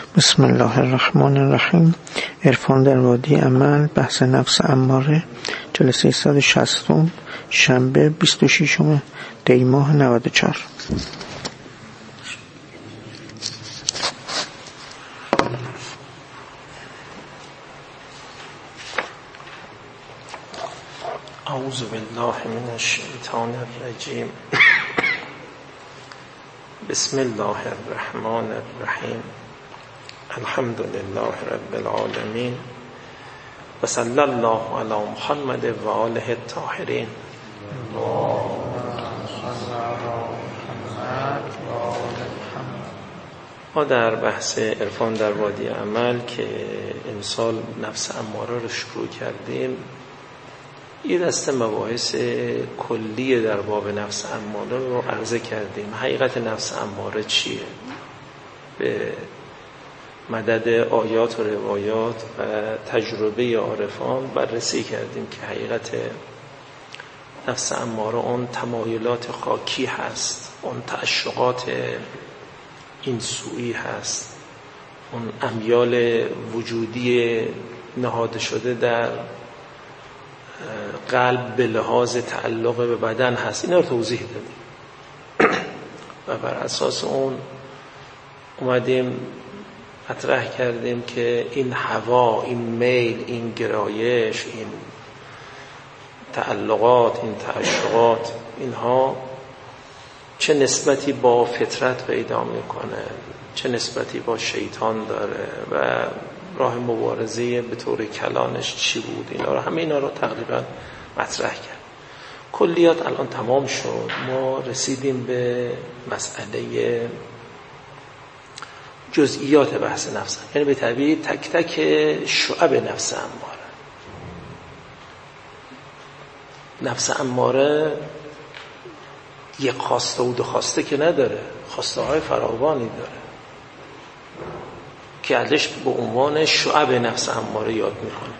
بسم الله الرحمن الرحیم. عرفان در وادی عمل، بحث نفس اماره، جلسه 160، شنبه 26 دی ماه 94. اعوذ بالله من الشیطان الرجیم. بسم الله الرحمن الرحیم. الحمد لله رب العالمین و صلی الله علی محمد و آله الطاهرین. ما در بحث عرفان در وادی عمل که امسال نفس اماره رو شروع کردیم، یه دسته مباحث کلی در باب نفس اماره رو عرضه کردیم. حقیقت نفس اماره چیه؟ به مدد آیات و روایات و تجربه عارفان بررسی کردیم که حقیقت نفس اماره اون تمایلات خاکی هست، اون تعشقات این سویی هست، اون امیال وجودی نهاده شده در قلب به لحاظ تعلق به بدن هست. اینا رو توضیح دادیم و بر اساس اون اومدیم مطرح کردیم که این هوا، این میل، این گرایش، این تعلقات، این تعشقات، اینها چه نسبتی با فطرت پیدا میکنه، چه نسبتی با شیطان داره و راه مبارزه به طور کلانش چی بود. همه اینا رو تقریبا مطرح کرد. کلیات الان تمام شد. ما رسیدیم به مسئله جزئیات بحث نفس، یعنی به تعبیر تک تک شعب نفس اماره. نفس اماره یک خواسته و دو خواسته که نداره، خواسته های فراوانی داره که ازش به عنوان شعب نفس اماره یاد میکنه.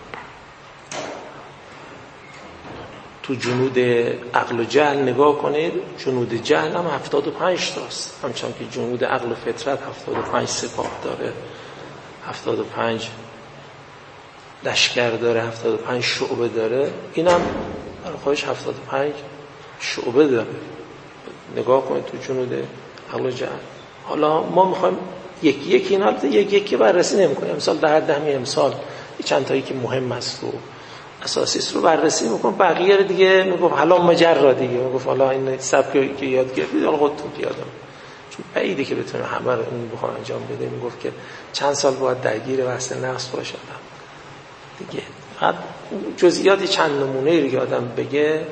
تو جنود عقل و جهل نگاه کنید، جنود جهل هم 75 تاست، همچنان که جنود عقل و فطرت 75 سپاه داره، 75 لشکر داره، 75 شعبه داره. اینم برای خودش 75 شعبه داره. نگاه کنید تو جنود عقل و جهل. حالا ما میخوایم یکی این حالت یکی بررسی نمی‌کنیم. مثلا در همین امسال چند تایی که مهم است و اساسی است رو بررسی می‌کنم، بقیه رو دیگه میگم حالا مجرد دیگه میگم حالا این سبکی که یاد گرفتید حالا خودتون یادم، چون بعیده که بتونه همه رو اون بخوام انجام بده. میگفت که چند سال باید درگیر بحث نفس باشه دیگه. بعد جزئیاتی چند نمونه رو آدم بگه،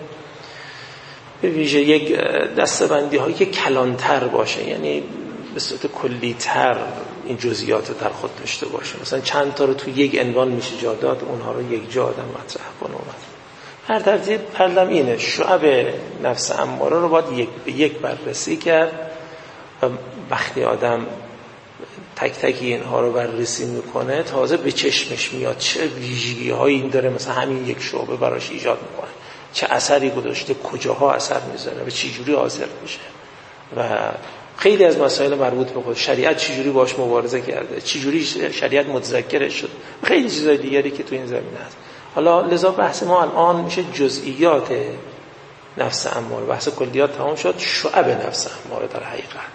به ویژه یک دسته‌بندی هایی که کلانتر باشه، یعنی به صورت کلی‌تر این جزئیات رو در خود داشته باشه. مثلا چند تا رو تو یک عنوان میشه جا داد، اونها رو یک جا آدم مطرح کنه. هر ترتیب پردم اینه، شعب نفس اماره رو باید یک به یک بررسی کرد و وقتی آدم تک تک اینها رو بررسی میکنه تازه به چشمش میاد چه ویژگی هایی این داره، مثلا همین یک شعبه براش ایجاد میکنه، چه اثری گذاشته، کجاها اثر میذاره و چه جوری حاصل میشه و خیلی از مسائل مربوط به خود شریعت چجوری باش مبارزه کرده، چجوری شریعت متذکرش شد، خیلی چیزای دیگری که تو این زمینه هست. حالا لذا بحث ما الان میشه جزئیات نفس اماره. بحث کلیات تمام شد، شعب نفس اماره در حقیقت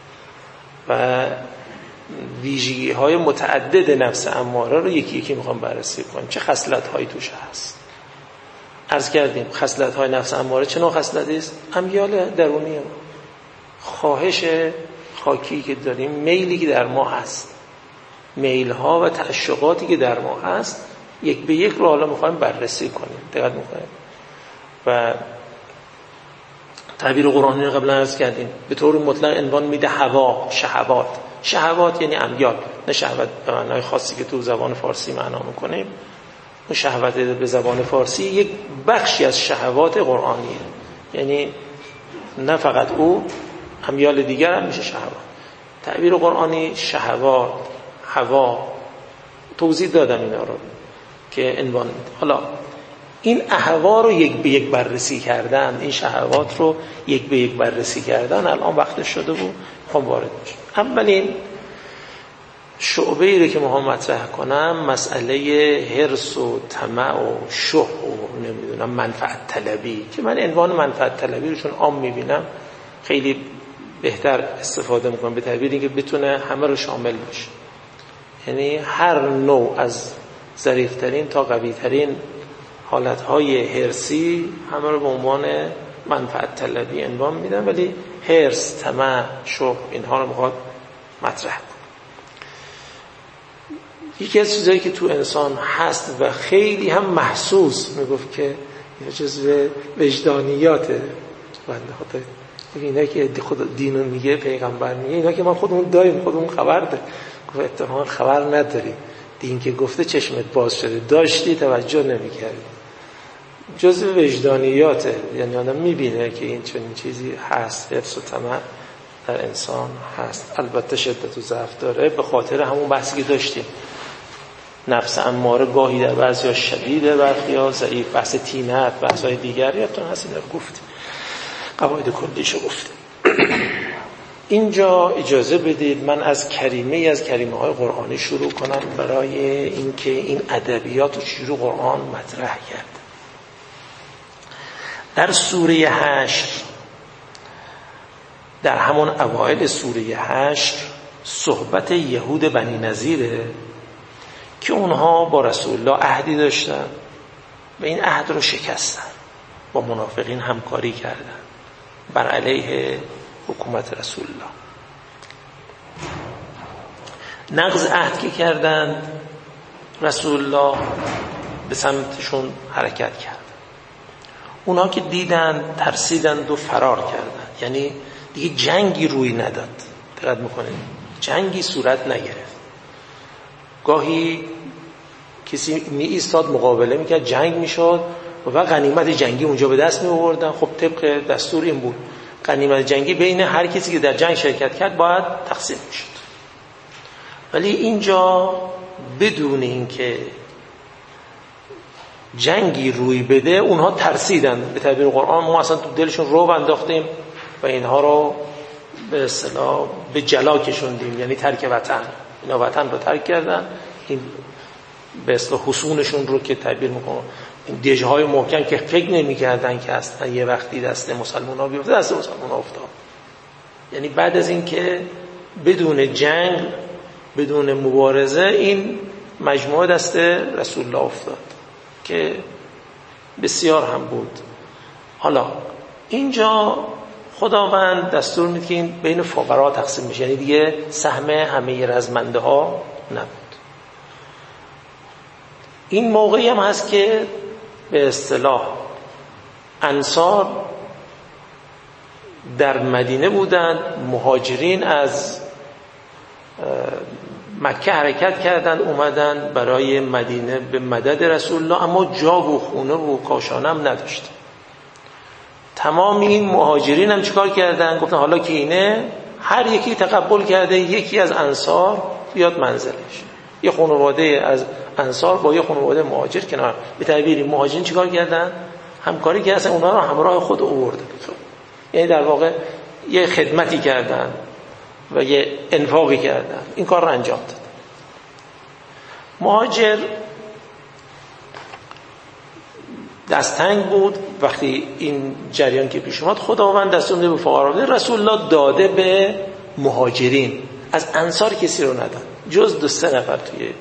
و ویژگی های متعدد نفس اماره رو یکی یکی میخوام بررسی کنم. چه خصلت هایی توش هست؟ عرض کردیم خصلت های نفس اماره چه نوع خصلتی است؟ امیال درونی ما، خواهش خاکی که داریم، میلی که در ما هست، میل ها و تعشقاتی که در ما هست، یک به یک رو حالا میخوایم بررسی کنیم. دقت میکنیم و تعبیر قرآنی رو قبلا عرض کردیم، به طور مطلق عنوان میده هوا، شهوات. شهوات یعنی امیال، نه شهوت به معنای خاصی که تو زبان فارسی معنا میکنیم. اون شهوت به زبان فارسی یک بخشی از شهوات قرآنیه، یعنی نه فقط او، امیال دیگر هم میشه شهوات. تعبیر قرآنی شهوات، هوا، توضیح دادم اینا رو که عنوان میده. حالا این اهوا رو یک به یک بررسی کردن، این شهوات رو یک به یک بررسی کردن الان وقت شده بود. خب وارد میشه. اولین شعبه‌ای رو که ما مطرح کنم مسئله حرص و طمع و شح و نمیدونم منفعت طلبی، که من عنوان منفعت طلبی رو چون عام میبینم خیلی بهتر استفاده میکنم، به تعبیری که بتونه همه رو شامل بشه. یعنی هر نوع از ظریف‌ترین تا قوی‌ترین حالتهای حرصی همه رو به عنوان منفعت طلبی عنوان میدم، ولی حرص، طمع، شح اینها رو میخواد مطرح کنه. یکی از چیزایی که تو انسان هست و خیلی هم محسوس، میگفت که این جزء وجدانیاته بنده خدا، اینا که خود دینو میگه، پیغمبر میگه، اینا که ما خودمون داریم، خودمون خبر داریم. گفت اتفاقا خبر نداری، دین که گفته چشمت باز شده، داشتی توجه نمیکردی. جزء وجدانیاته، یعنی آدم میبینه که این چنین چیزی هست، حرص و طمع در انسان هست. البته شدت و ضعف داره، به خاطر همون بحثی که داشتیم، نفس اماره گاهی در بعضی‌ها شدیده، برخی‌ها ضعیف، بحث تینت، بحث‌های دیگر یادتون هست اینا رو گفتیم، قواعد کلیشو گفتیم. اینجا اجازه بدید من از کریمه‌های قرآنی شروع کنم برای اینکه این ادبیات رو چجوری قرآن مطرح کرد. در سوره حشر، در همون اوایل سوره حشر صحبت یهود بنی نضیره که اونها با رسول الله عهدی داشتن و این عهد رو شکستن، با منافقین همکاری کردن بر علیه حکومت رسول الله. نقض عهد که کردند، رسول الله به سمتشون حرکت کرد. اونا که دیدن ترسیدند و فرار کردند، یعنی دیگه جنگی روی نداد. دقت میکنید جنگی صورت نگرفت. گاهی کسی می ایستاد مقابله میکرد، جنگ میشد و غنیمت جنگی اونجا به دست می آوردن. خب طبق دستور این بود غنیمت جنگی بین هر کسی که در جنگ شرکت کرد باید تقسیم میشد. ولی اینجا بدون اینکه جنگی روی بده اونها ترسیدن. به تعبیر قرآن ما اصلا تو دلشون رعب انداختیم و اینها رو به اصطلاح به جلا کشوندیم، یعنی ترک وطن. اینا وطن رو ترک کردن، این به اصطلاح حصونشون رو که تعبیر میکنم، این دژهای محکم که فکر نمی‌کردن که اصلا یه وقتی دست مسلمان‌ها بیفته، دست مسلمان‌ها افتاد. یعنی بعد از این که بدون جنگ، بدون مبارزه، این مجموعه دست رسول الله افتاد که بسیار هم بود. حالا اینجا خداوند دستور میده که این بین فقرا تقسیم بشه، یعنی دیگه سهم همه رزمنده ها نبود. این موقعی هم هست که به اصطلاح انصار در مدینه بودند، مهاجرین از مکه حرکت کردند، اومدن برای مدینه به مدد رسول الله، اما جا و خونه و کاشانه هم نداشت. تمام این مهاجرین هم چیکار کردن؟ گفتن حالا که اینه، هر یکی تقبل کرده یکی از انصار بیاد منزلش. یه خانواده از انصار با یه خانواده مهاجر کنار. به تعبیری مهاجرین چیکار کردن؟ همکاری کردن، اونا رو همراه خود آوردن. یعنی در واقع یه خدمتی کردن و یه انفاقی کردن، این کار رو انجام دادن. مهاجر دستنگ بود. وقتی این جریان که پیش اومد، خداوند دستور میده به فقرا بده. رسول الله داده به مهاجرین، از انصار کسی رو نداد جز 2-3 نفر. توی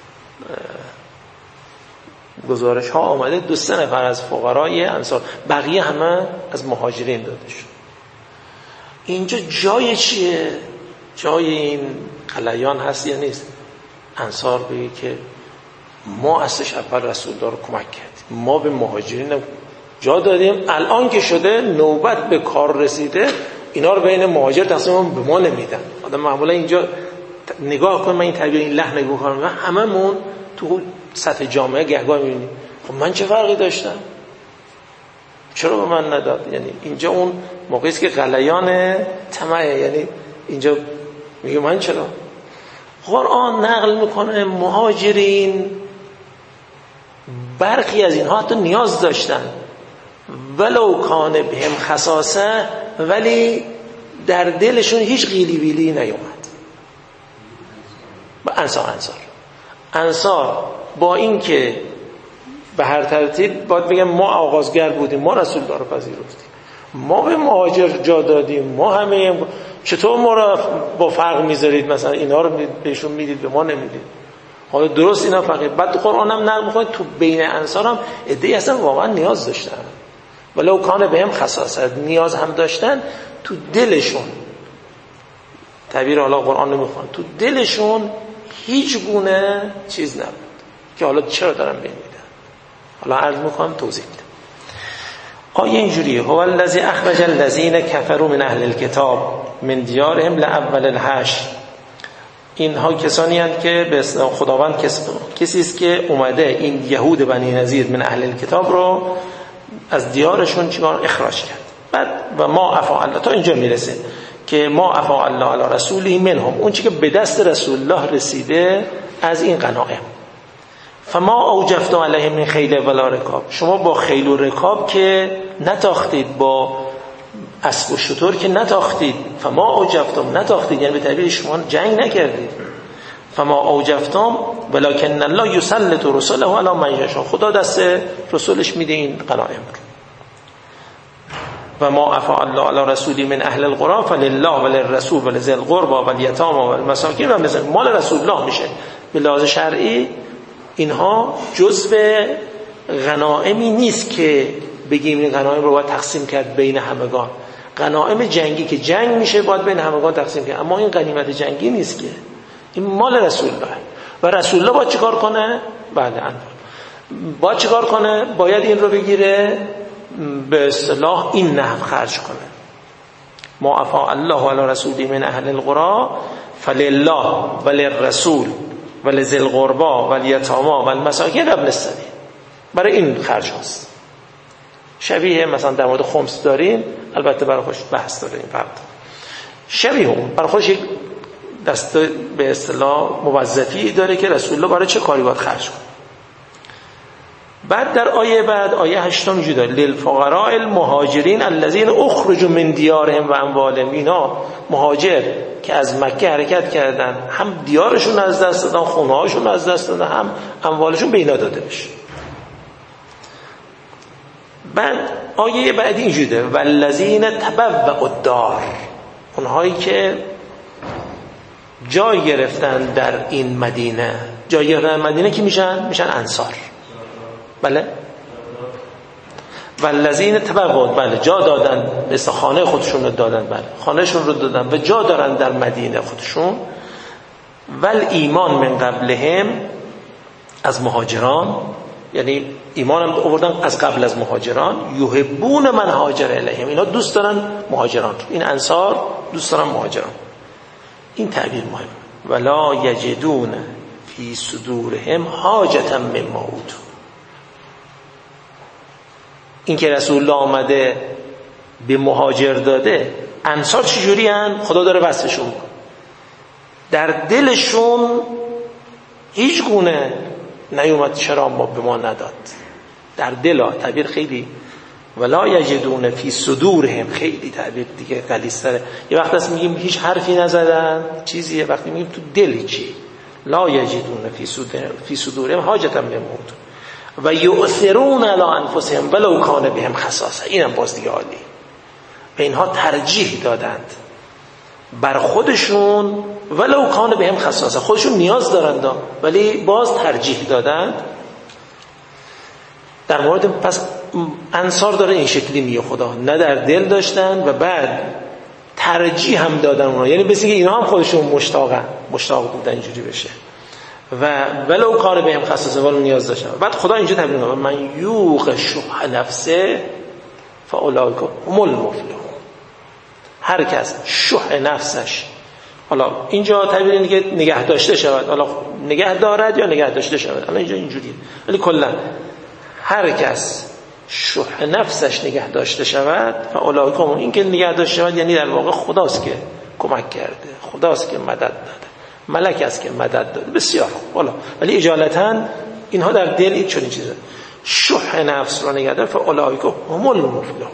گزارش ها آمده 2-3 نفر از فقرای انصار، بقیه همه از مهاجرین داده شد. اینجا جای چیه؟ جای این غلیان هست یا نیست؟ انصار بگه که ما اصلش اول رسول الله رو کمک کردیم، ما به مهاجرین جا دادیم، الان که شده نوبت به کار رسیده، اینا رو بین مهاجر تقسیم به ما نمیدن. آدم معمولا اینجا نگاه کن، من این طبیعه این لحن نگاه کنم و هممون تو سطح جامعه گهگاه میبینیم خب من چه فرقی داشتم؟ چرا به من نداد؟ یعنی اینجا اون موقعی است که غلیان طمعه، یعنی اینجا میگه من چرا؟ قرآن نقل میکنه مهاجرین برخی از اینها حتی نیاز داشتن، ولو کان بهم خصاصه، ولی در دلشون هیچ قیلی ویلی نیومد. انصار با این که به هر ترتیب باید بگم ما آغازگر بودیم، ما رسول الله رو پذیرفتیم، ما به مهاجر جا دادیم، ما همه چطور ما را با فرق میذارید؟ مثلا اینا رو بهشون میدید به ما نمیدید. حالا درست اینا فقیر. بعد قرآن هم نقل میکنه تو بین انصار هم عده‌ای اصلا واقعا نیاز داشتن، ولو کان بهم خصاصت، نیاز هم داشتن تو دلشون. تعبیر حالا قرآن نمیخوان، تو دلشون هیچ گونه چیز نبود که حالا چرا دارن بین میدن. حالا عرض میکنم توضیح میدم. آیه اینجوریه: هو الذی اخرج الذین کفروا من اهل الکتاب من دیارهم لاول الحشر. اینها کسانی هستند که به اصطلاح خداوند کسی است که اومده این یهود بنی نضیر من اهل الکتاب رو از دیارشون چیکار اخراج کرد. بعد و ما عفا الله تا اینجا میرسه که ما عفا الله علی رسوله منهم، اون چیزی که به دست رسول الله رسیده از این غنایم. فما اوجفتم علیهم من خیل ولا رکاب، شما با خیل و رکاب که نتاختید، با اسب و شتر که نتاختید. فما اوجفتم، نتاختید یعنی به تعبیر شما جنگ نکردید. فما اوجفتم ولکن الله یسلط رسله علی من یشاء، خدا دست رسولش میده این غنایم رو. و ما عفا الله علی رسولی من اهل القرى فلله وللرسول ولذی القربى والیتامى والمساکین، و مثلا مال رسول الله میشه به لحاظ شرعی. اینها جزء غنائمی نیست که بگیم این غنایم رو باید تقسیم کرد بین همگان. غنایم جنگی که جنگ میشه باید بین همگان تقسیم کرد، اما این غنیمت جنگی نیست که، این مال رسول الله. و رسول الله باید چیکار کنه؟ بله باید چیکار کنه؟ باید این رو بگیره به اصطلاح این نحو خرج کنه: ما عفا الله علی رسولی من اهل القرى فلله وللرسول ولذی القربى والیتامى والمساکین وابن السبیل. برای این خرج هست. شبیه مثلا در مورد خمس داریم، البته برای خوش بحث داره این فرق. شبیه اون برای خوش یک دست به اصطلاح موظفی داره که رسول الله برای چه کاری باید خرج کنه. بعد در آیه بعد آیه 8 اینجوری للفقراء المهاجرین الذين اخرجوا من دیارهم و اموالهم، اینا مهاجر که از مکه حرکت کردن، هم دیارشون از دست دادن، خونه هاشون از دست دادن، هم اموالشون به اینا داده بشه. بعد آیه بعدی اینجوری والذین تبوأوا الدار، اونهایی که جای گرفتن در این مدینه. جای گرفتن در مدینه کی میشن انصار. بله والذین تبوأوا، بله جا دادن، مثل خانه خودشون رو دادن، بله خانهشون رو دادن و جا دارن در مدینه خودشون. ول ایمان من قبلهم، از مهاجران، یعنی ایمان هم آوردن از قبل از مهاجران. یحبون من هاجر الیهم، اینا دوست دارن مهاجران، این انصار دوست دارن مهاجران. این تعبیر مهم. ولا یجدون فی صدورهم حاجة مما اوتوا، این که رسول الله آمده به مهاجر داده. انصار چجوری هن؟ خدا داره وصفشون میکنه. در دلشون هیچ گونه نیومد چرا ما به ما نداد. در دل تعبیر خیلی ولا یجدون فی صدورهم، خیلی تعبیر دیگه غلیظ‌تره. یه وقت هست میگیم هیچ حرفی نزدن چیزیه، وقتی میگیم تو دل چی. لا یجدون فی صدورهم حاجة مما اوتوا و یؤثرون علی انفسهم ولو کان بهم خصاصه. اینم باز دیگه عالی. به اینها ترجیح دادند بر خودشون، ولو کان بهم خصاصه، خودشون نیاز دارند ولی باز ترجیح دادند. در مورد پس انصار داره این شکلی میگه خدا، نه در دل داشتن و بعد ترجیح هم دادن اونها، یعنی بس اینکه اینها هم خودشون مشتاق بودن اینجوری بشه و ولو کار بهم خصاصه، ولو نیاز داشتن. بعد خدا اینجا تعبیر میکنه من یوق شح نفسه فاولئک هم المفلحون. هر کس شح نفسش، حالا اینجا تعبیر اینه که نگه داشته شود، حالا نگه دارد یا نگه داشته شود، حالا اینجا اینجوریه، ولی کلا هر کس شح نفسش نگه داشته شود فاولئک هم، این که نگه داشته شود یعنی در واقع خداست که کمک کرده، خداست که مدد داده، ملک است که مدد داده. بسیار والا، ولی اجالتا اینها در دل این چنین چیزه شح نفس رو نگه داره. فاولئک هم المفلحون.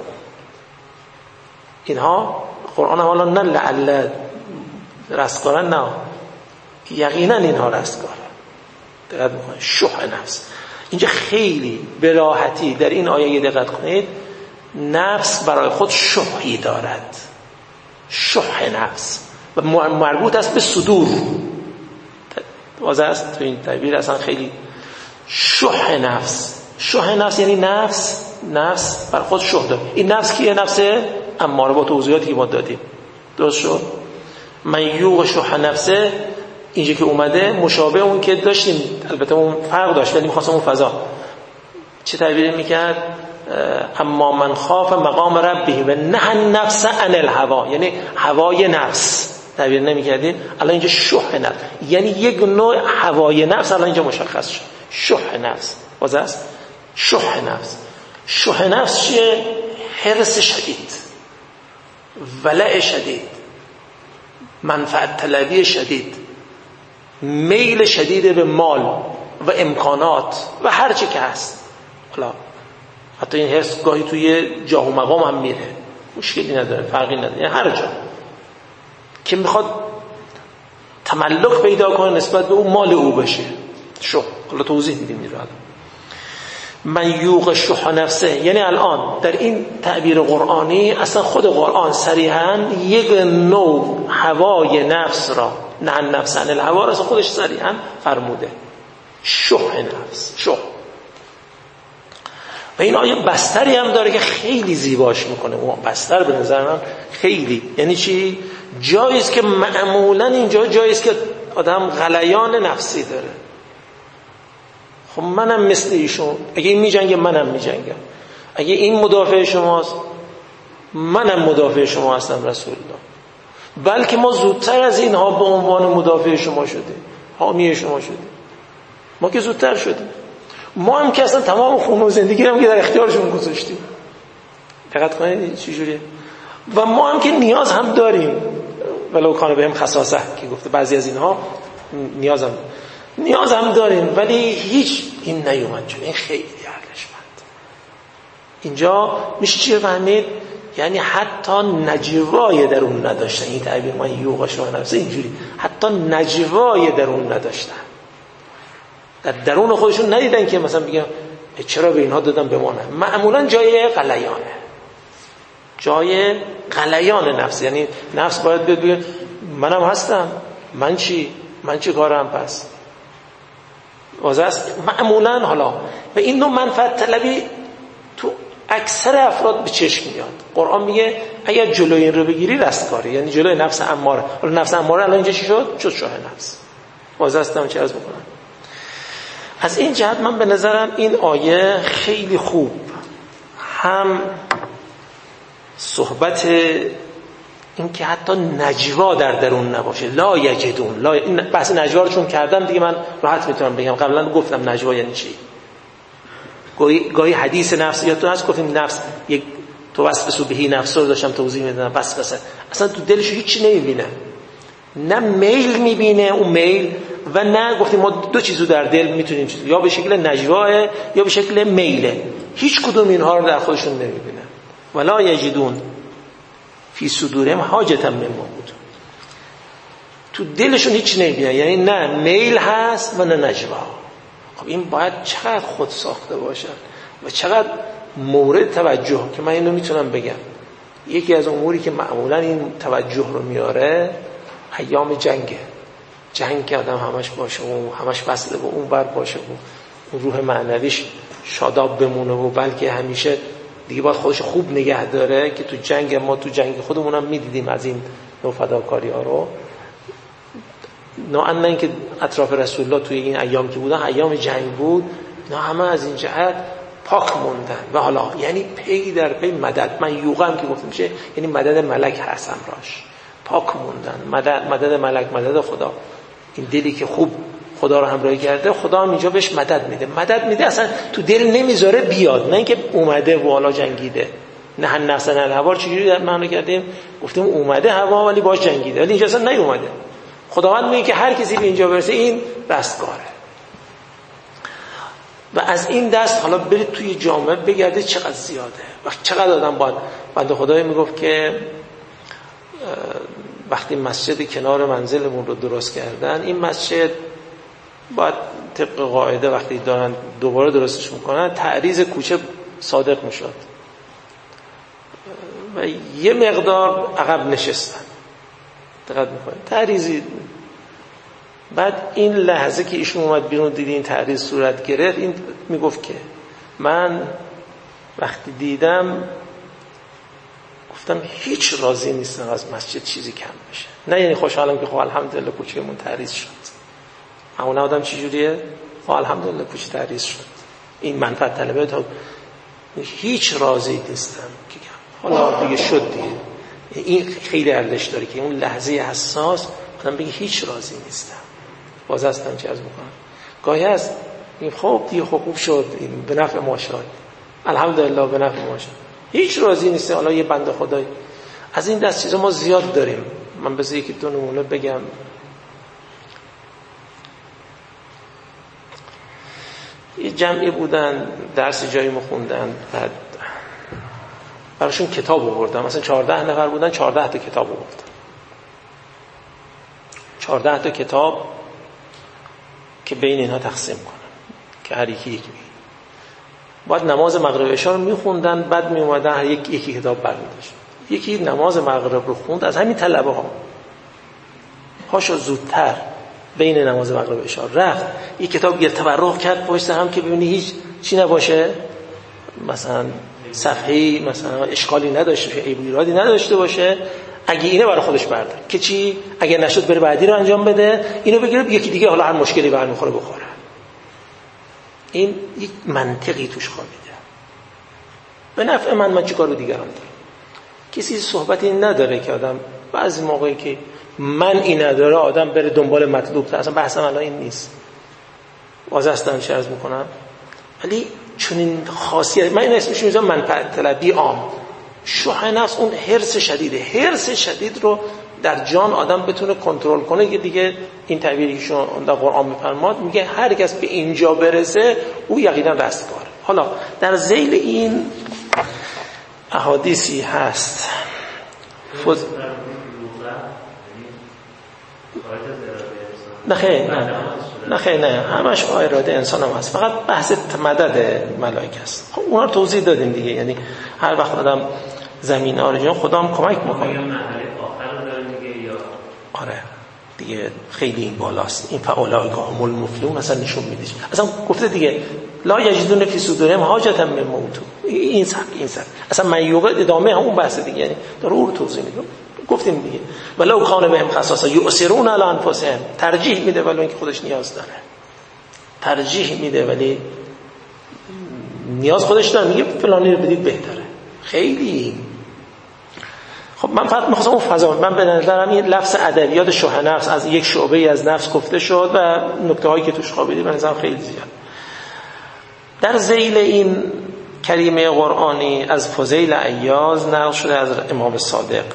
اینها قرآن حالا نه لعل رستگارن، نه یقینا اینها رستگاره. دقت بکنید، شح نفس اینجا خیلی به راحتی در این آیه دقت کنید، نفس برای خود شحی دارد، شح نفس و مربوط است به صدور. واضح است تو این تعبیر اصلا خیلی شح نفس. شح نفس یعنی نفس برای خود شح داره. این نفس کیه؟ نفس اماره، با توضیحاتی که ما دادیم. درست شد؟ من یوق شح نفسه اینجا که اومده مشابه اون که داشتیم، البته اون فرق داشت ولی می‌خواستم اون فضا چه تعبیری میکرد؟ اما من خاف مقام ربه و نه النفس عن الهوا، یعنی هوای نفس تعبیر نمی‌کردیم. الان اینجا شح نفس یعنی یک نوع هوای نفس الان اینجا مشخص شد. شح نفس واضح است. شح نفس چیه؟ حرص شدید، ولع شدید، منفعت طلبی شدید، میل شدید به مال و امکانات و هر چی که هست. حالا حتی این حرص گاهی توی جاه و مقام هم میره، مشکلی نداره، فرقی نداره، یعنی هر جا که میخواد تملک پیدا کنه نسبت به اون مال او بشه. حالا توضیح میدیم این رو. من یوق شح نفسه یعنی الان در این تعبیر قرآنی اصلا خود قرآن صریحاً یک نوع هوای نفس را، نه نفس عن الهوا را اصلا خودش صریحاً فرموده. شح نفس، شح. و این آیه بستری هم داره که خیلی زیباش میکنه. اون بستر به نظر من خیلی، یعنی چی؟ جاییست که معمولاً اینجا جاییست که آدم غلیان نفسی داره. خب منم مثل ایشون، اگه این میجنگه منم میجنگم، اگه این مدافع شماست منم مدافع شما هستم رسول الله. بلکه ما زودتر از اینها به عنوان مدافع شما شدیم، حامی شما شدیم. ما که زودتر شدیم، ما هم که اصلا تمام خون و زندگی هم که در اختیارشون گذاشتیم. دقت کنید چه جوریه. و ما هم که نیاز هم داریم، ولو کان بهم خصاصه که گفته بعضی از اینها نیاز هم داریم، ولی هیچ این نیومد چون این خیلی ارزشمند. اینجا میشه چی فهمید؟ یعنی حتی نجوای درون نداشتن. این تعبیر من یوغ شح نفسه اینجوری، حتی نجوای درون نداشتن، در درون خودشون ندیدن که مثلا بگم چرا به اینها دادم بمانه. معمولا جای غلیانه، جای غلیان نفس. یعنی نفس باید بگه منم هستم، من چی کارم پس. واضح است معمولا. حالا و این نوع منفعت طلبی تو اکثر افراد به چشم میاد. قرآن میگه اگر جلوی این رو بگیری رستگاری، یعنی جلوی نفس اماره. حالا نفس اماره الان اینجا چی شد؟ شح نفس. واضح است من چه عرض بکنم. از این جهت من به نظرم این آیه خیلی خوب هم صحبت این که حتی نجوا در درون نباشه، لا یجدون، این بحث نجوا رو چون کردم دیگه من راحت میتونم بگم. قبلا گفتم نجوا یعنی چی. گاهی حدیث نفس یا تو هست گفتیم نفس یک تو وسوسه بهی نفس رو داشتم توضیح میدادم. وسوسه اصلا تو دلش هیچی نمیبینه، نه میل میبینه اون میل، و نه گفتیم ما دو چیزو در دل میتونیم یا به شکل نجواه یا به شکل میله. هیچ کدوم اینها رو در خودشون نمیبینه. ولا یجدون فی صدورهم حاجة مما اوتوا، تو دلشون هیچ نمیبینه، یعنی نه میل هست و نه نجوا. خب این باید چقدر خود ساخته باشن و چقدر مورد توجه. که من اینو میتونم بگم یکی از اموری که معمولا این توجه رو میاره ایام جنگ که آدم همش باشه و همش وصله به اون بر باشه و اون روح معنویش شاداب بمونه و بلکه همیشه دیگه باید خودش خوب نگه داره. که تو جنگ ما تو جنگ خودمون هم میدیدیم از این نوع فداکاری ها رو. نه اینکه اطراف رسول الله توی این ایام که بودن ایام جنگ بود، نه همه از این جهت پاک موندن. و حالا یعنی پی در پی مدد، من یوغم که گفتم میشه یعنی مدد ملک هست امراش، پاک موندن. مدد ملک، مدد خدا. این دلی که خوب خدا رو همراهی کرده، خدا هم اینجا بهش مدد میده اصلا تو دل نمیذاره بیاد. نه اینکه اومده و حالا جنگیده. نه نفس عن الهوا چجوری در معنی کردیم؟ گفتیم اومده هوا ولی باش جنگیده، ولی اینجا اصلا نیومده. خداوند میگه که هر کسی به اینجا برسه این رستگاره. و از این دست حالا برید توی جامعه بگرده چقدر زیاده و چقدر آدم باید. بنده خدایی میگفت که وقتی مسجد کنار منزلمون رو درست کردن، این مسجد باید طبق قاعده وقتی دارن دوباره درستش میکنن تعریض کوچه صادق میشد و یه مقدار عقب نشستن. دقت میکنن تعریضی. بعد این لحظه که ایشون اومد بیرون دیدی این تعریض صورت گرفت، این میگفت که من وقتی دیدم گفتم هیچ راضی نیستم از مسجد چیزی کم بشه. نه یعنی خوشحالم که خب الحمدلله کوچه‌مون تعریض شد، اما آدم چی جوریه؟ خب الحمدلله کوچه تعریض شد. این منفعت طلبه تا هیچ راضی نیستم که حالا دیگه شد دیگه. این خیلی ارزش داره که اون لحظه حساس آدم بگه هیچ راضی نیستم. باز هستم چه از میکنم. گاهی هست این خب دیگه خوب شد، این به نفع ما شد، الحمدلله به نفع ما شد، هیچ راضی نیسته. حالا یه بنده خدای از این دست چیزا ما زیاد داریم. من بذار یکی دو نمونه بگم. یه جمعی بودن درس جایی خوندن، بعد براشون کتاب آوردم. مثلا 14 نفر بودن، 14 تا کتاب آوردن. 14 تا کتاب که بین اینها تقسیم کنن که هر یکی یکی. بعد نماز مغرب عشا رو میخوندن، بعد میومدن هر یکی کتاب برمی‌داشت. یکی نماز مغرب رو خوند از همین طلبه ها، پاشو زودتر بین نماز مغرب و عشا رفت یک کتاب گرفت تبرک کرد پشت هم که ببینی هیچ چی نباشه، مثلا صفحه‌ای مثلا اشکالی نداشته باشه، عیب و ایرادی نداشته باشه. اگه اینه برای خودش بردار که چی، اگه نشد بره بعدی رو انجام بده، اینو بگیره یکی دیگه حالا هر مشکلی برمیخوره بخوره. این یک منطقی توش خوابیده. به نفع من چیکار رو دیگران دارم. کسی صحبتی نداره که آدم بعضی موقعی که من این نداره آدم بره دنبال مطلوب. اصلا بحثم الان این نیست. واضح است چه عرض میکنم. ولی چون این خاصیت، من این اسمش میذارم منفعت طلبی عام. شح نفس اون حرص شدیده، حرص شدید رو در جان آدم بتونه کنترل کنه که دیگه این تعبیری که در قرآن میفرماد میگه هر کس به اینجا برسه او یقینا رستگاره. حالا در ذیل این احادیثی هست نه همش اراده انسان هم هست، فقط بحث مدد ملائکه است. خب اونا رو توضیح دادیم دیگه. یعنی هر وقت آدم زمین آرژین خدا هم کمک میکنه. آره دیگه خیلی این بالاست. این فاولای که هم المفلحون اصلا نشون میده. اصلا گفته دیگه لا یجدون فی صدورهم حاجة مما اوتوا. این سر اصلا میوقع ادامه همون بحث دیگه. یعنی داره اون رو توضیح میده. گفتیم دیگه ولو کان بهم خصاصه یؤثرون علی انفسهم، ترجیح میده ولی اینکه خودش نیاز داره، ترجیح میده ولی نیاز خودش داره، میگه فلانی رو بدید بهتره. خیلی خب من فقط می‌خواستم اون فضا، من به نظرم این لفظ ادبیات شح نفس از یک شعبه از نفس گفته شد و نکته‌هایی که توش خوابیده به نظرم خیلی زیاد. در ذیل این کلمه قرآنی از فضیل عیاض نقل شده از امام صادق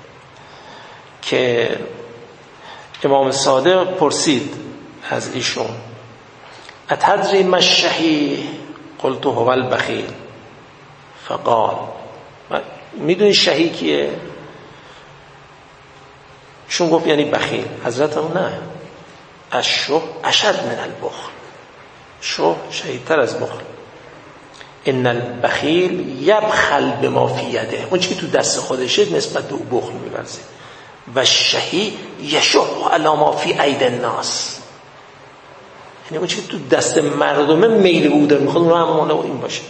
که امام صادق پرسید از ایشون اتدری ما الشحیح؟ قلت هو البخیل. فقال میدونی شحیح کیه؟ ایشون گفت یعنی بخیل. حضرت اون نه، الشح اشد من البخل، شح شدیدتر از بخل. ان البخیل یبخل بما فی یده، اون چیزی که تو دست خودشه نسبت به او بخل می‌ورزه. و شحیح یشح علی ما فی اید الناس، یعنی اون چیزی که تو دست مردمه میل او داره میخواد اون هم مال این باشه.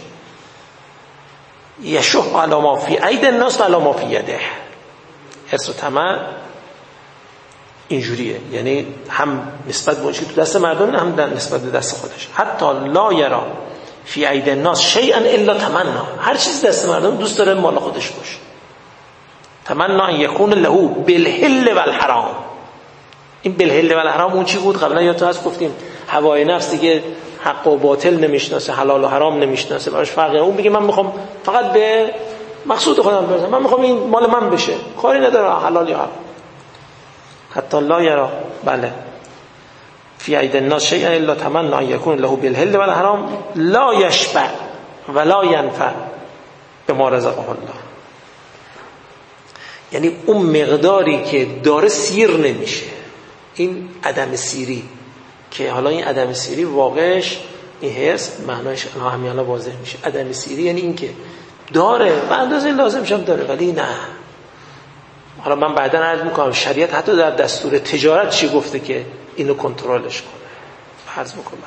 یشح علی ما فی اید الناس و علی ما فی یده. حرص و طمع اینجوریه، یعنی هم نسبت به اون چیزی که تو دست مردمه هم نسبت به دست خودش. حتی لا یرا فی اید الناس شیئا الا تمنا، هر چیز دست مردم دوست داره مال خودش باشه. تمنا ان یکون له بالحل والحرام. این بالحل والحرام اون چی بود قبلا یا تو از گفتیم هوای نفس دیگه حق و باطل نمیشناسه، حلال و حرام نمیشناسه، براش فرقه. اون میگه من میخوام فقط به مقصود خودم برسم، من میخوام این مال من بشه، کاری نداره حلال یا حرام. حتی لا یرا بله فی اید الناس شیئا الا تمنا ان یکون له بالحل والحرام لا یشبع ولا ینفع بما رزقه الله. یعنی اون مقداری که داره سیر نمیشه. این عدم سیری که حالا این عدم سیری واقعش این حرص معناش همین الان واضح میشه. عدم سیری یعنی این که داره و اندازه لازمش هم داره ولی نه. حالا من بعدا عرض میکنم شریعت حتی در دستور تجارت چی گفته که اینو کنترلش کنه. عرض میکنم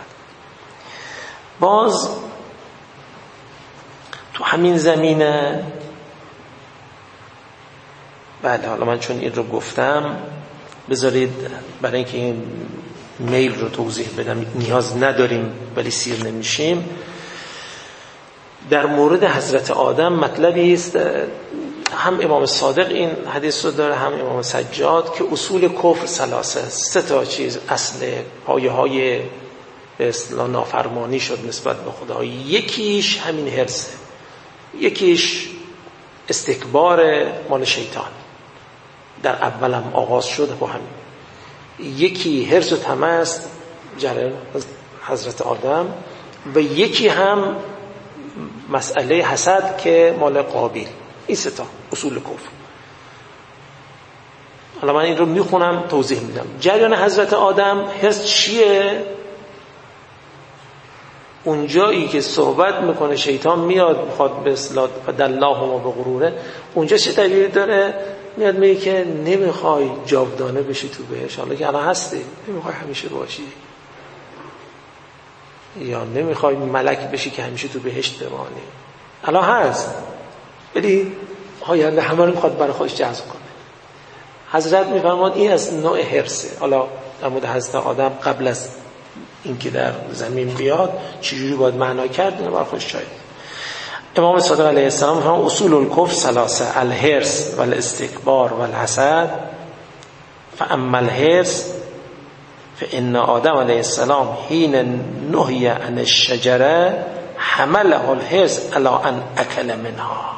باز تو همین زمینه. بله حالا من چون این رو گفتم بذارید برای اینکه این میل رو توضیح بدم، نیاز نداریم ولی سیر نمیشیم. در مورد حضرت آدم مطلبی است، هم امام صادق این حدیث رو داره هم امام سجاد، که اصول کفر ثلاثه، 3 تا چیز اصل پایه های به اصطلاح نافرمانی شد نسبت به خدا. یکیش همین حرصه، یکیش استکبار مال شیطان در اولم آغاز شده با همین. یکی حرص و طمع است جلال حضرت آدم و یکی هم مسئله حسد که مال قابیل. این 3 تا اصول کفر. حالا من این رو میخونم توضیح میدم. جریان حضرت آدم حرص چیه؟ اونجایی که صحبت میکنه شیطان میاد میخواد به اصطلاح فدللاهما به غروره، اونجا چه دلیلی داره؟ میاد میگه که نمیخوای جاودانه بشی تو بهشت، حالا که الان هستی، نمیخوای همیشه باشی، یا نمیخوای ملک بشی که همیشه تو بهشت بمانی، الان هست ولی آینده همه رو میخواد برای خودش جذب کنه. حضرت میفرماد این از نوع حرصه. حالا در مورد حضرت آدم قبل از اینکه در زمین بیاد چجوری باید معنا کرد اینو برای خودش شاید. امام صادق علیه السلام هم اصول الکفر ثلاثه، الحرص والاستکبار والحسد. فاما الحرص فان آدم علیه السلام حین نهی عن الشجره حمله الحرص علی ان اکل منها.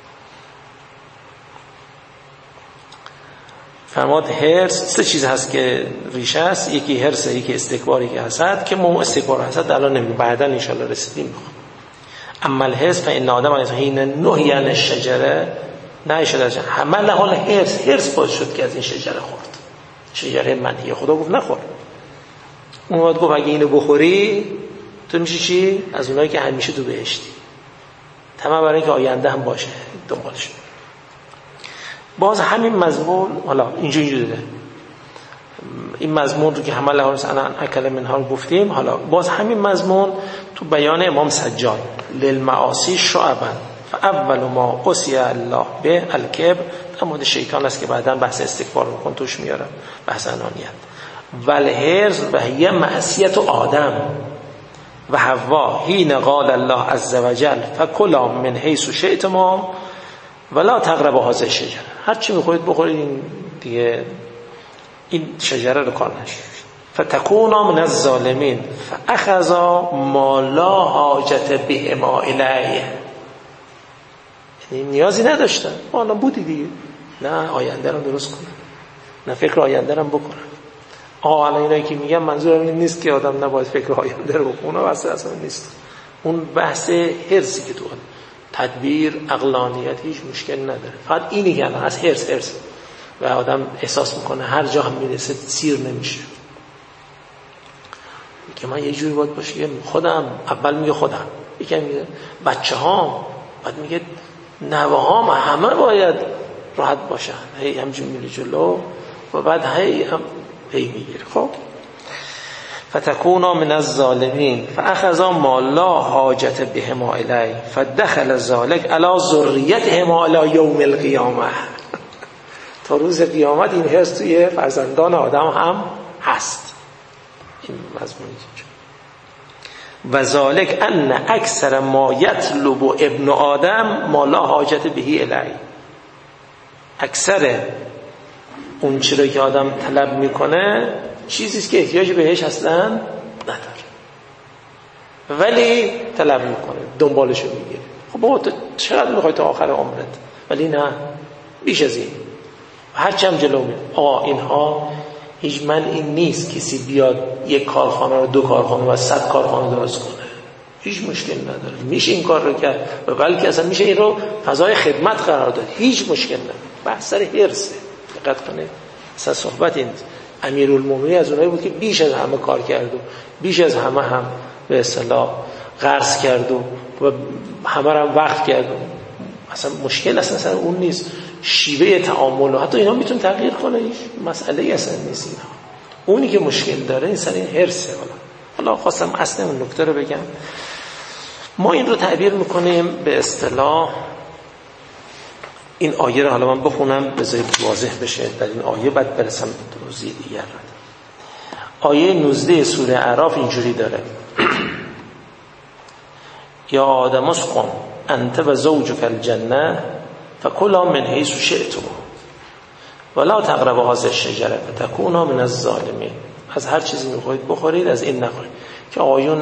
فرماد حرص 3 چیز هست که ریشه است، یکی حرص، یکی استکبار، یکی حسد، که ما استکبار و حسد الان نمیگیم، بعدا ان شاء الله رسیدیم میخوام. اما الحرص فان آدم علیه السلام حین نهی عن الشجره، نه شجره، حمله الحرص، حرص باعث شد که از این شجره خورد. شجره منهی، خدا گفت نخور. اون وقت گفت اگه اینو بخوری تو میشی چی؟ از اونایی که همیشه تو بهشتی. تمام برای اینکه آینده هم باشه دنبالش. باز همین مضمون، حالا اینجوری داره این مضمون رو که حمله مثلا اکل منها رو گفتیم، حالا باز همین مضمون تو بیان امام سجاد للمعاصی شعبا فاول ما عصی الله به الکبر، در مورد شیطان است که بعداً بحث استکبار رو کن توش میارم، بحث انانیت. والحرص و هی معصیت آدم و حوا حین قال الله عز وجل فکلا من حیث شئتما ولا تقربوا هذه الشجره. هر چی میخواید بخورید، این دیگه این شجره رو کار نشید. فتکونا من الظالمین فاخذا ما لا حاجت بهما الیه. یعنی نیازی نداشتن، حالا بودی دیگه، نه آینده رو درست کنن، نه فکر آینده رو بکنن. الان اینایی که میگم منظورم این نیست که آدم نباید فکر آینده رو بکنه، اصلا نیست. اون بحث حرصی که تو تدبیر عقلانیت هیچ مشکل نداره، فقط اینی که الان از حرص و آدم احساس میکنه هر جا هم میرسه سیر نمیشه، که من یه جوری باید باشه. خودم اول میگه خودم، یکی میگه بچه ها، بعد میگه نوه ها، همه باید راحت باشن، هی همجور میره جلو و بعد هی میگیره. خب فتکونا من الظالمین فاخذا ما لا حاجت بهما الی فدخل ذلک علی ذریتهما الی یوم القیامه. تا روز قیامت این حرص توی فرزندان آدم هم هست. این مضمونی و ذلک ان اکثر ما یطلب ابن آدم ما لا حاجت به الی. اکثر اون چیزی که آدم طلب میکنه چیزیست که احتیاج بهش اصلا نداره، ولی طلب میکنه، دنبالشو میگیره. خب بابا تو چقدر میخوای تا آخر عمرت؟ ولی نه، بیش از این. هرچی هم جلو میره. اینها هیچ من این نیست کسی بیاد یک کارخانه رو 2 کارخانه و 100 کارخانه درست کنه. هیچ مشکل نداره، میشه این کار رو کرد و بلکه اصلا میشه این رو فضای خدمت قرار داد، هیچ مشکل نداره. بحث سر حرصه. دقت کنید اصلا صحبت این امیرالمومنین از اونایی بود که بیش از همه کار کرد و بیش از همه هم به اصطلاح قرض کرد و همه هم وقت کرد. اصلا مشکل اصلا اون نیست، شیوه تعامل و حتی اینا میتونه تغییر کنه، هیچ مسئله اصلا نیست. اینا اونی که مشکل داره این سر این حرصه. حالا خواستم اصلا اون نکته رو بگم. ما این رو تعبیر میکنیم به اصطلاح، این آیه رو حالا من بخونم بذارید واضح بشه در این آیه، بعد برسم توضیح دیگر. آیه 19 سوره اعراف اینجوری داره: یا آدم اسکن انت و زوجک الجنه فکلا من حیث شئتم ولا تقربوا هذه الشجره فتکونا من الظالمین. از هر چیزی میخواید بخورید، از این نخورید. که آیون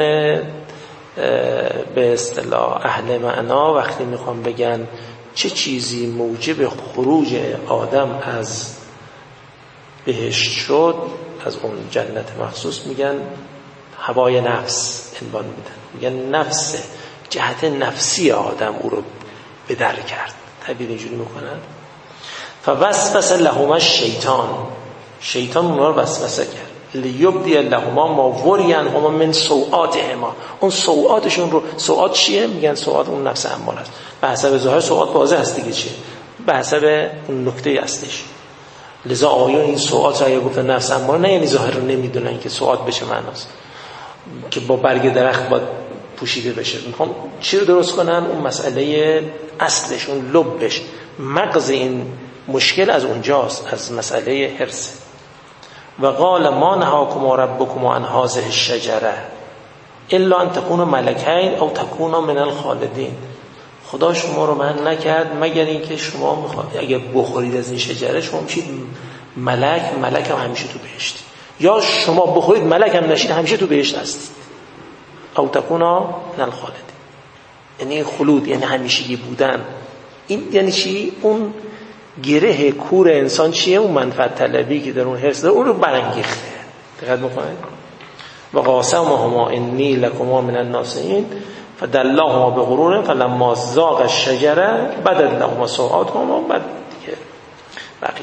به اصطلاح اهل معنا وقتی میخوام بگن چه چیزی موجب خروج آدم از بهشت شد، از اون جنت مخصوص، میگن هوای نفس عنوان میدن، میگن نفس، جهت نفسی آدم او رو به در کرد. تعبیر اینجوری میکنن فوسوس لهما الشیطان، شیطان اونها رو وسوسه کرد لیبدی لهما ما وری عنهما من سوآتهما. اون سوآتشون رو، سوآت چیه؟ میگن سوآت اون نفس اماره است. به حسب ظاهر سوآت واضح هست دیگه چیه، به حسب اون نکته هستش. لذا آیون این سوآت را گفت نفس اماره، نه یعنی ظاهر رو نمیدونن که سوآت بشه معناست که با برگ درخت باید پوشیده بشه. میخوام چی رو درست کنن؟ اون مسئله اصلش، اون لبش، مغز این مشکل از اونجاست، از مسئله حرص. و قال ما نهاکم ربکم عن هذه الشجره الا ان تكونوا ملکین او تکونا من الخالدین. خدا شما رو من نکرد مگر اینکه شما میخواد اگه بخورید از این شجره شما میشید ملک هم همیشه تو بهشت، یا شما بخورید ملک هم نشید همیشه تو بهشت هستید. او تکونا من الخالدین یعنی خلود، یعنی همیشگی بودن. این یعنی چی؟ اون گره کور انسان چیه؟ اون منفعت طلبی که در اون حرص داره، اون رو برانگیخته. دقت بکنید. و قاسمهما انی لکما من الناصحین فدلهما بغرور فلما ذاق الشجره بدت لهما سوآتهما. بعد دیگه بقیه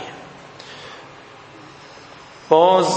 باز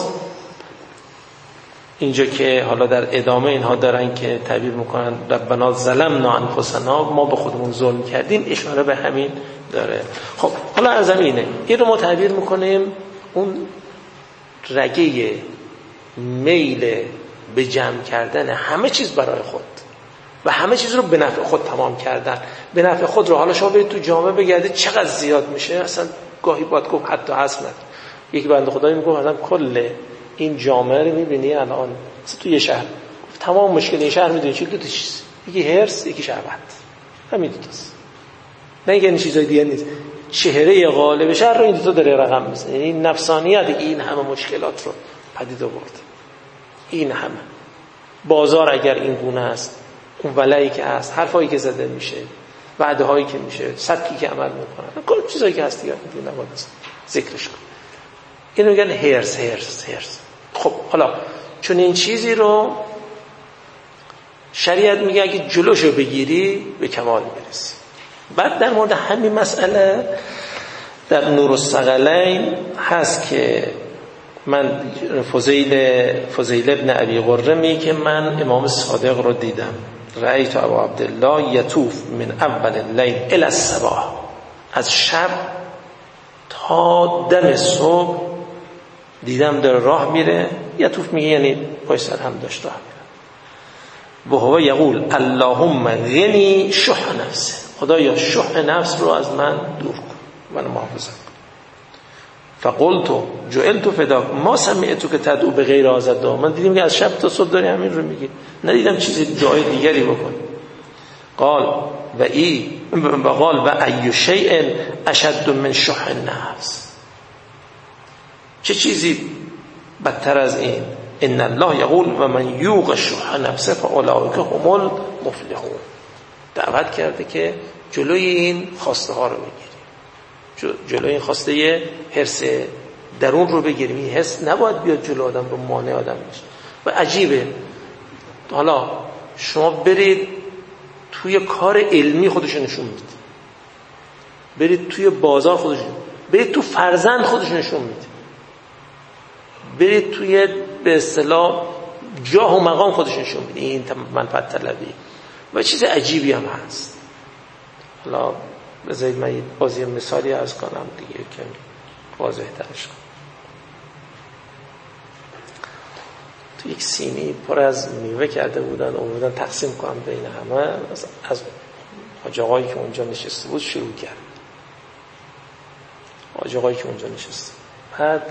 اینجا که حالا در ادامه اینها دارن که تعبیر میکنن ربنا ظلمنا انفسنا، ما به خودمون ظلم کردیم، اشاره به همین داره. خب حالا از اینه این رو ما تعبیر میکنیم اون رگه میل به جمع کردن همه چیز برای خود و همه چیز رو به نفع خود تمام کردن. به نفع خود رو حالا شما برید تو جامعه بگردید چقدر زیاد میشه، اصلا گاهی باید گفت حتی حذف نکن. یکی بنده خدایی میگفت مثلا کل این جامعه رو میبینی الان تو یه شهر تمام مشکل این شهر میدونی چی؟ دو تا چیز، یکی حرص یکی شهوت، همین دو تاست. نه اینکه این چیزای دیگه نیست. چهره غالب شهر رو این دو تا داره رقم میزنه. یعنی نفسانیت که این همه مشکلات رو پدید آورد. این همه بازار اگر این گونه است، اون ولایی که هست، حرفایی که زده میشه، وعده هایی که میشه، سبکی که عمل میکنن، کل چیزایی که هست دیگه نباید ذکرش کن. اینو میگن هرس. خب حالا چون این چیزی رو شریعت میگه اگه جلوشو بگیری به کمال میرسی. بعد در مورد همین مسئله در نور الثقلین هست که من فضیل ابن ابی قره میگه که من امام صادق رو دیدم، رأیت ابا عبدالله یطوف من اول اللیل الی الصباح، از شب تا دم صبح دیدم در راه میره. یطوف میگه یعنی پای سر هم داشت راه میره. و هو یقول اللهم غنی شح نفسه، خدایا شح نفس رو از من دور کن، من محافظت کن. فقلت جعلت فداک ما سمعتو که تدعو به غیر هذا الدعا، من دیدم که از شب تا صبح داری همین رو میگی، ندیدم چیز دعای دیگری بکن. قال و ای شیء اشد من شح النفس، چه چیزی بدتر از این؟ ان الله یقول و من یوق شح نفسه فاولئک هم المفلحون. دعوت کرده که جلوی این خواسته ها رو بگیریم، جلوی این خواسته حرص درون رو بگیریم. این حرص نباید بیاد جلو آدم رو، مانع آدم میشه. و عجیبه حالا شما برید توی کار علمی خودشو نشون میده، برید توی بازار خودشو، برید تو فرزند خودشو نشون میده، برید توی به اصطلاح جاه و مقام خودشو نشون میده. این منفعت طلبی و چیز عجیبی هم هست. حالا بذارید من یه بازی مثالی عرض کنم دیگه که واضح ترش کنم. تو یک سینی پر از میوه کرده بودن، اومدن تقسیم کنم بین همه. از حاج آقایی که اونجا نشسته بود شروع کرد. حاج آقایی که اونجا نشسته، بعد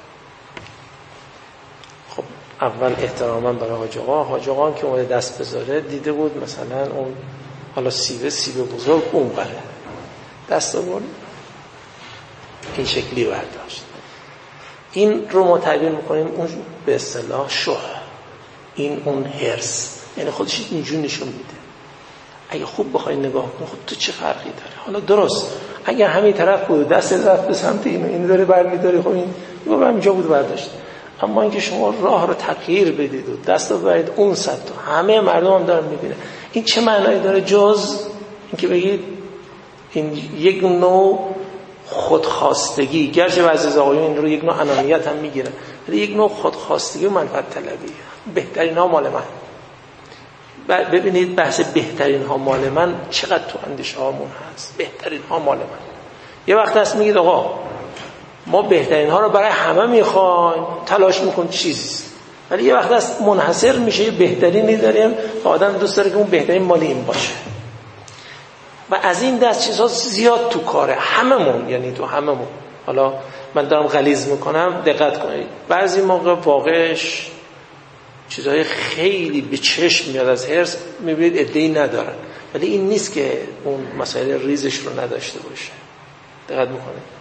خب اول احتراما برای حاج آقا که اومده دست بذاره دیده بود مثلا اون حالا سیب بزرگ اون بره، دست آورد این شکلی برداشت. این رو ما تعبیر میکنیم اون به اصطلاح شح، این اون حرص، یعنی خودش اینجور نشون میده. اگه خوب بخوای نگاه کنی خود تو چه فرقی داره؟ حالا درست اگه همین طرف بود دست رفت به سمت اینو داره برمی‌داری، خب این رو همینجا بود برداشت. اما اینکه شما راه رو تغییر بدید و دست رو برید اون سمت، همه مردم هم دارن میبینن، این چه معنایی داره جز اینکه بگید این یک نوع خودخواستگی، گرچه بعضی از آقایون این رو یک نوع انانیت هم میگیرن، ولی یک نوع خودخواستگی و منفعت طلبی. بهترین ها مال من. ببینید بحث بهترین ها مال من چقدر تو اندیشه هامون هست. بهترین ها مال من. یه وقت هست میگید آقا ما بهترین ها رو برای همه میخوایم، تلاش میکنیم چیزیست، ولی یه وقت هست منحصر میشه یه بهترینی داریم و آدم دوست داره که اون بهترین مال این باشه. و از این دست چیزها زیاد تو کاره هممون، یعنی تو هممون. حالا من دارم غلیظ میکنم، دقت کنید، بعضی موقع واقعش چیزهای خیلی به چشم میاد از حرص، میبینید ادعی ندارن، ولی این نیست که اون مسائل ریزش رو نداشته باشه. دقت میکنید.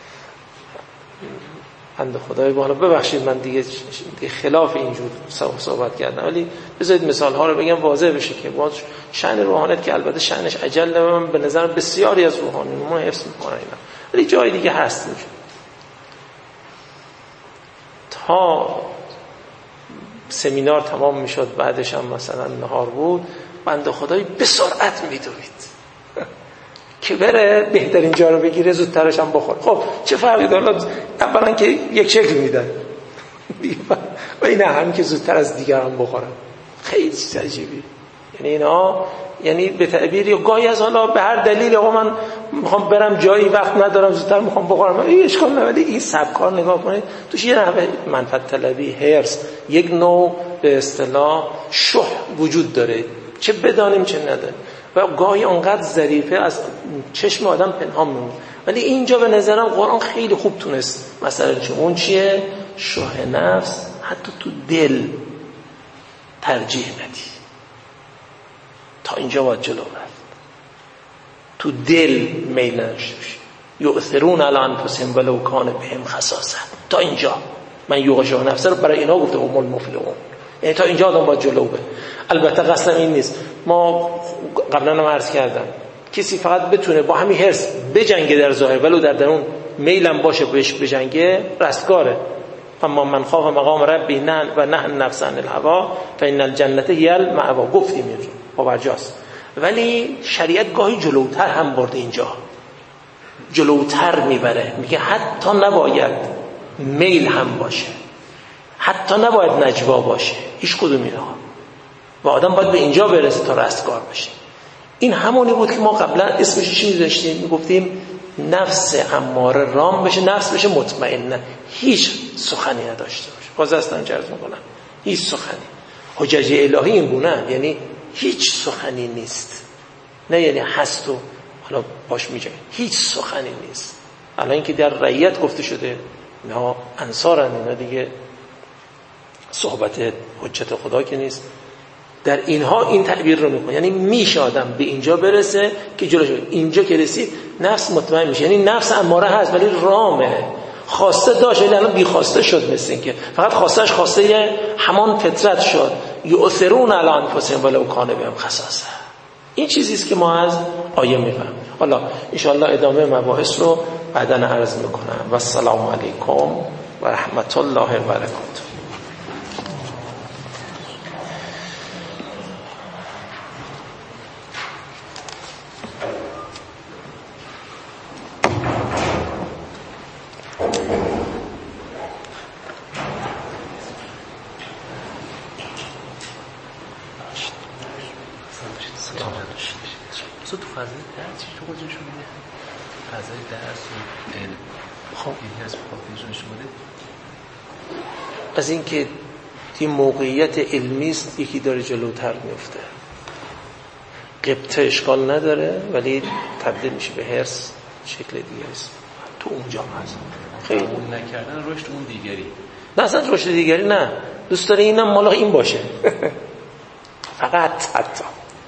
بنده خدای بالا ببخشید من دیگه خلاف اینجور صحبت کردم، ولی بذارید مثال ها رو بگم واضح بشه که با شأن روحانیت که البته شأنش عجل من به نظر بسیاری از روحانیون ما حفظ میکنن اینا، ولی جای دیگه هست اینجور. تا سمینار تمام میشد، بعدش هم مثلا نهار بود، بنده خدای به سرعت میدوید که بره بهترین جا رو بگیره، زودترش هم بخور. خب چه فرقی داره؟ اولا که یک شکل میدن و این هم که زودتر از دیگران بخورن. خیلی چیز عجیبی. یعنی اینا، یعنی به تعبیری گاهی از حالا به هر دلیل آقا من میخوام برم جایی وقت ندارم زودتر میخوام بخورم، این اشکال نداره، ولی این سبکار نگاه کنید توش یه نوع منفعت طلبی، حرص، یک نوع به اصطلاح شح وجود داره، چه بدانیم چه ندانیم، و گاهی اونقدر ظریفه از چشم آدم پنهان میمونه. ولی اینجا به نظرم قرآن خیلی خوب تونست مثلا چه اون چیه شح نفس حتی تو دل ترجیح ندی. تا اینجا باید جلو رفت، تو دل میل نداشته باشی. یؤثرون علی انفسهم ولو کان بهم خصاصه. تا اینجا من یوغش نفس رو برای اینا گفته هم المفلحون، یعنی تا اینجا آدم باید جلو بره. البته قصدم این نیست، ما قبلا هم عرض کردم کسی فقط بتونه با همین حرص بجنگه در ظاهر ولو در درون میلم باشه بهش بجنگه رستگاره. اما من خاف مقام ربی نه و نه نفس عن الهوا فان الجنه هی المأوا، گفتیم اینجا باورجاست. ولی شریعت گاهی جلوتر هم برده، اینجا جلوتر میبره، میگه حتی نباید میل هم باشه، حتی نباید نجوا باشه، هیچ کدوم اینا، و آدم باید به اینجا برسه تا رستگار بشه. این همونی بود که ما قبلا اسمش چی می‌ذاشتیم؟ میگفتیم نفس اماره رام بشه، نفس بشه مطمئنه، هیچ سخنی نداشته باشه. باز اصلا عرض می‌کنم هیچ سخنی. حجج الهی این گونه، یعنی هیچ سخنی نیست، نه یعنی هست و حالا باش میجه، هیچ سخنی نیست. الان اینکه در رعیت گفته شده نه انصارن، اینا دیگه صحبت حجت خدا که نیست. در اینها این تعبیر رو میکنه، یعنی میشه آدم به اینجا برسه که جلوش اینجا که رسید نفس مطمئن میشه، یعنی نفس اماره هست ولی رامه، خواسته داشت ولی الان بی خواسته شد، مثل اینکه فقط خواستش خواسته همان فطرت شد. یؤثرون علی انفسهم ولو کان بهم خصاصه. این چیزی است که ما از آیه میفهمیم. حالا ان شاء الله ادامه مباحث رو بعداً عرض میکنم. و السلام علیکم و رحمت الله و برکاته. تو فضای درس چی تو خودشون میده؟ فضای درس و علم خب یکی از فاکتورش بوده. از اینکه این موقعیت علمی است یکی داره جلوتر میفته، قبطه اشکال نداره ولی تبدیل میشه به حرص، شکل دیگه است تو اونجا هست. خیلی اون نکردن رشد اون دیگری، نه اصلا رشد دیگری نه، دوست داره اینم مالا این باشه فقط حتی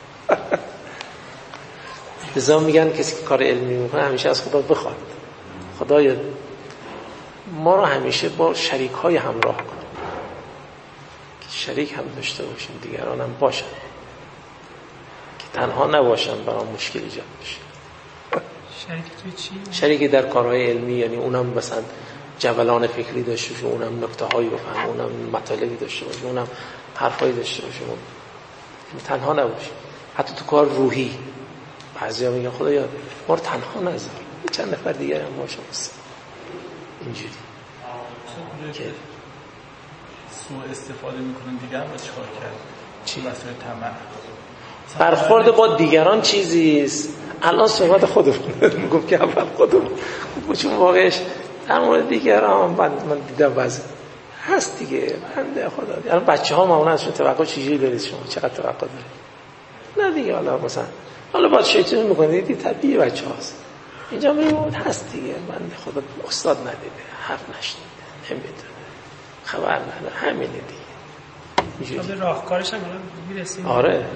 لذا میگن کسی که کار علمی میکنه همیشه از خدا بخواد، خدایا ما رو همیشه با شریک های همراه کن که شریک هم داشته باشیم، دیگران هم باشن که تنها نباشن برام مشکل ایجاد بشه. شریک توی چی؟ شریک در کارهای علمی، یعنی اونم مثلا جولان فکری داشته باشه، اونم نکته هایی بفهمه، اونم مطالبی داشته باشه، اونم حرفایی داشته باشه، تنها نباشه. حتی تو کار روحی بعضیا میگن خدایا ما رو تنها نذار، چند نفر دیگر هم باشه. اینجوری که سوء استفاده میکنن دیگه هم چیکار کرد؟ چی؟ واسه طمع برخورد با دیگران چیزیست. الان صحبت خودمون میگم که اول خودمون چون واقعش در مورد دیگران من دیدم بعضی هست دیگه، بنده خدا. الان بچه‌ها معمولا ازشون توقع چیزی دارید، شما چقدر توقع دارید؟ نه دیگه، حالا مثلا حالا باید شیطان میکنید، دیگه طبیعی بچه‌هاست. اینجا میمون هست دیگه، بنده خدا استاد ندیده، حرف نشنیده، نمیدونه، خبر نداره، همینه دیگه. به راهکارش هم الان میرسیم. آره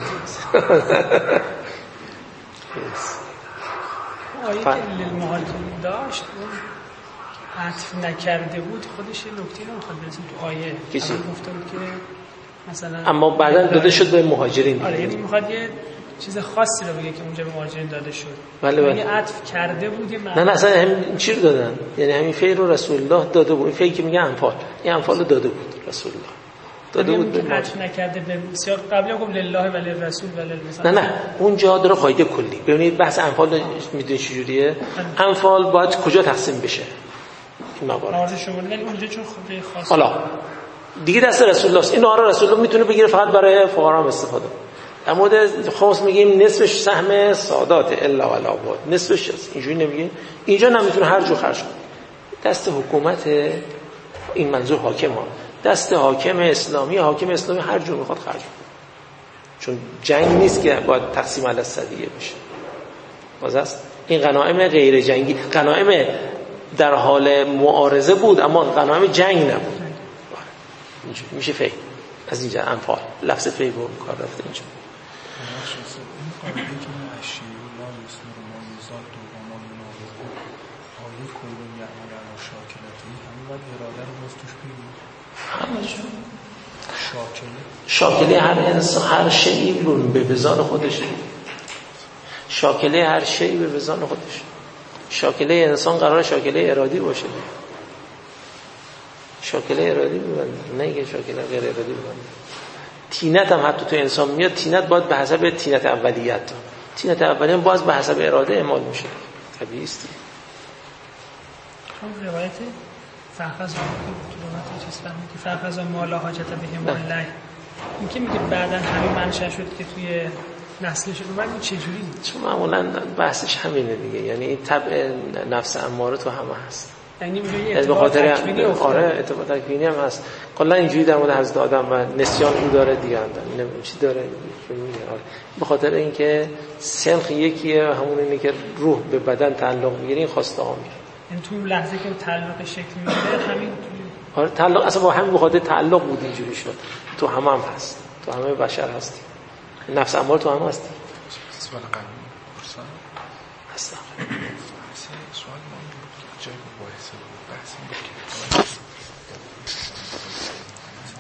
آیه که للمهاجرین داشت اون عطف نکرده بود، خودش یه نکته رو میخواد برسیم تو آیه. کسی گفته بود که مثلا اما بعدا داده شد به مهاجرین. آره یعنی میخواد یه چیز خاصی رو بگه که اونجا به مهاجرین داده شد. بله بله. یه عطف کرده بود. نه اصلا همین چی رو دادن؟ یعنی همین فعل رو رسول الله داده بود. این فعلی که میگه انفال، این انفال رو داده بود رسول الله، داده بود به عطف نکرده به بسیار قبلا گفت لله ولی رسول ولی مثلا نه اونجا داره قاعده کلی. ببینید بحث انفال میدونید چه جوریه؟ انفال باید کجا تقسیم بشه؟ این موارد شما یعنی اونجا چون خود خاص حالا دیگه دست رسول الله است. این آره رسول الله میتونه بگیره فقط برای فقرا استفاده. در مورد خاص میگیم نصفش سهم سادات الا ولا بود، نصفش است. اینجوری نمیگه، اینجا نمیتونه هر جو خرج کنه. دست حکومت، این منظور حاکم ها، دست حاکم اسلامی هر جو میخواد خرج کنه، چون جنگ نیست که باید تقسیم علی الصدیه بشه. واضحه این غنایم غیر جنگی، غنایم در حال معارضه بود اما غنایم جنگ نبود. اینجوری میشه فی از اینجا انفال لفظ فی رو کار رفته اینجا. شاکله هر انسان، هر شیئی به وزان خودش، شاکله هر شیئی به وزان خودش. شاکله انسان قرار شاکله ارادی باشه، شاکله ارادی ببنده، نه که شاکله غیر ارادی ببنده. تینت هم حتی تو انسان میاد، تینت باید به حسب تینت اولیت، تینت اولیت باز به حسب اراده اعمال میشه، طبیعی است. خب روایت فحفظ فحفظ ما لا حاجت به الله، این که میگه بعداً همین منشأ شد که توی نسلش رو بعد چجوری؟ چون معمولاً بحثش همینه دیگه، یعنی طبع نفس اماره تو همه هست. یعنی میگه اتباع تکوینی افتاد. آره اتباع تکوینی هم هست. کلا اینجوری در مورد حضرت آدم و نسیان او داره دیگه، چی داره آره. به خاطر اینکه سنخ یکیه، همون اینه که روح به بدن تعلق میگیره، این خواسته ها میره. یعنی تو لحظه که تعلق شکل میگیره همین آره تعلق اصلا با همین، به خاطر تعلق بود اینجوری شد. تو همه هم هست، تو همه بشر هستی، نفس اماره تو همه هستی. سوال قبل پرسان هستم. سوال ما جای مباحثه بحث بود که